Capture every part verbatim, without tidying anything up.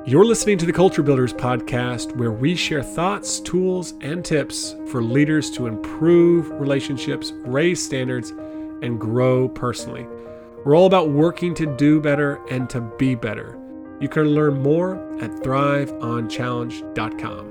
You're listening to the Culture Builders podcast, where we share thoughts, tools, and tips for leaders to improve relationships, raise standards, and grow personally. We're all about working to do better and to be better. You can learn more at thrive on challenge dot com.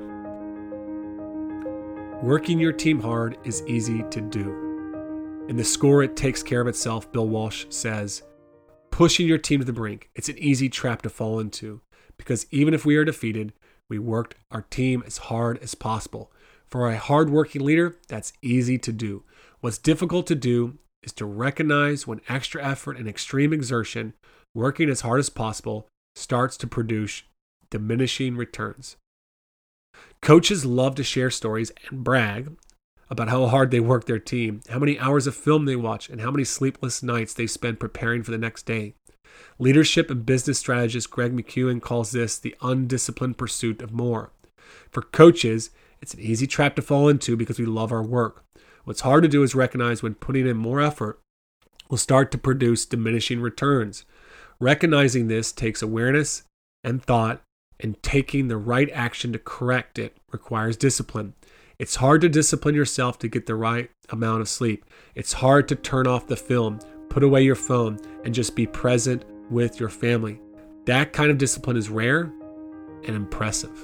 Working your team hard is easy to do. In The Score, It Takes Care of Itself, Bill Walsh says, pushing your team to the brink, it's an easy trap to fall into. Because even if we are defeated, we worked our team as hard as possible. For a hardworking leader, that's easy to do. What's difficult to do is to recognize when extra effort and extreme exertion, working as hard as possible, starts to produce diminishing returns. Coaches love to share stories and brag about how hard they work their team, how many hours of film they watch, and how many sleepless nights they spend preparing for the next day. Leadership and business strategist Greg McKeown calls this the undisciplined pursuit of more. For coaches, it's an easy trap to fall into because we love our work. What's hard to do is recognize when putting in more effort will start to produce diminishing returns. Recognizing this takes awareness and thought, and taking the right action to correct it requires discipline. It's hard to discipline yourself to get the right amount of sleep. It's hard to turn off the film, put away your phone, and just be present with your family. That kind of discipline is rare and impressive.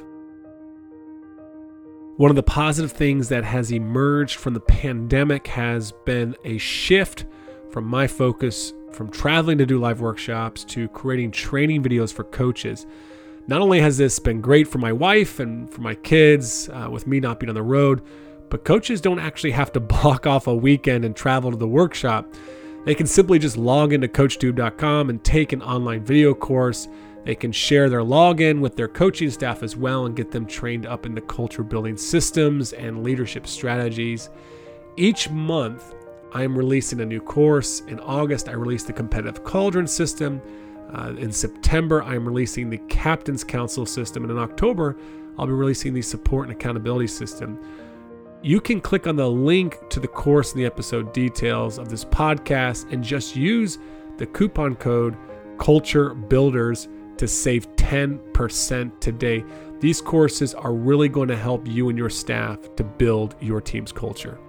One of the positive things that has emerged from the pandemic has been a shift from my focus from traveling to do live workshops to creating training videos for coaches. Not only has this been great for my wife and for my kids, uh, with me not being on the road, but coaches don't actually have to block off a weekend and travel to the workshop. They can simply just log into coach tube dot com and take an online video course. They can share their login with their coaching staff as well and get them trained up in the culture building systems and leadership strategies. Each month, I am releasing a new course. In August, I released the Competitive Cauldron System. Uh, in September, I am releasing the Captain's Council System. And in October, I'll be releasing the Support and Accountability System. You can click on the link to the course in the episode details of this podcast and just use the coupon code Culture Builders to save ten percent today. These courses are really going to help you and your staff to build your team's culture.